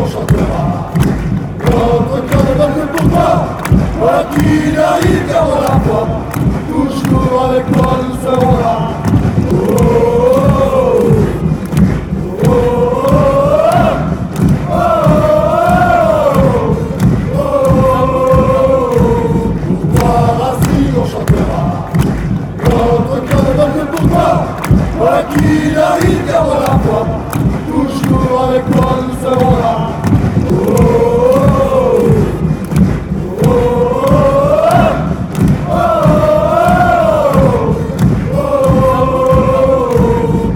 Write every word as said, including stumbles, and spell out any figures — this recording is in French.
chantera. Notre cœur ne donne que pour toi, quoi qu'il arrive, garde la foi. Toujours avec toi, nous serons là. Oh.